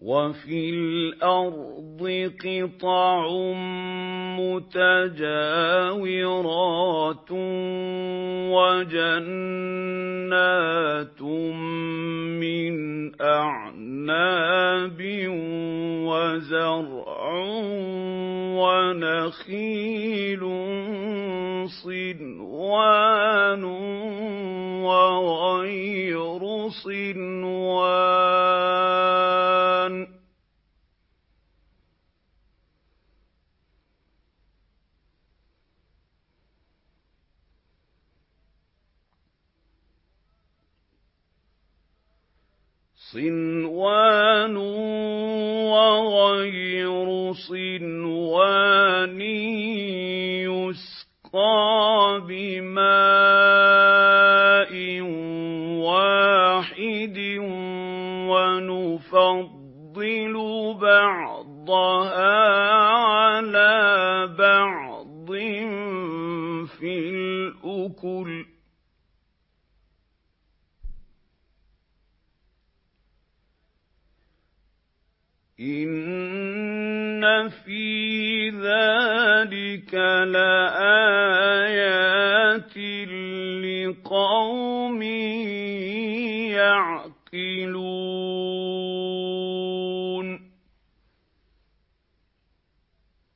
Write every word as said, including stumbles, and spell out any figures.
وَفِي الْأَرْضِ قِطَعٌ مُّتَجَاوِرَاتٌ وَجَنَّاتٌ مِّنْ أَعْنَابٍ وَزَرْعٌ وَنَخِيلٌ صِنْوَانٌ وَغَيْرُ صِنْوَانٍ صِنْوَانٌ وَغَيْرُ صِنْوَانٍ يُسْقَىٰ بِمَاءٍ وَاحِدٍ وَنُفَضِّلُ بَعْضَهَا عَلَىٰ بَعْضٍ فِي الْأُكُلِ ۚ إِنَّ فِي ذَٰلِكَ لَآيَاتٍ لِّقَوْمٍ يَعْقِلُونَ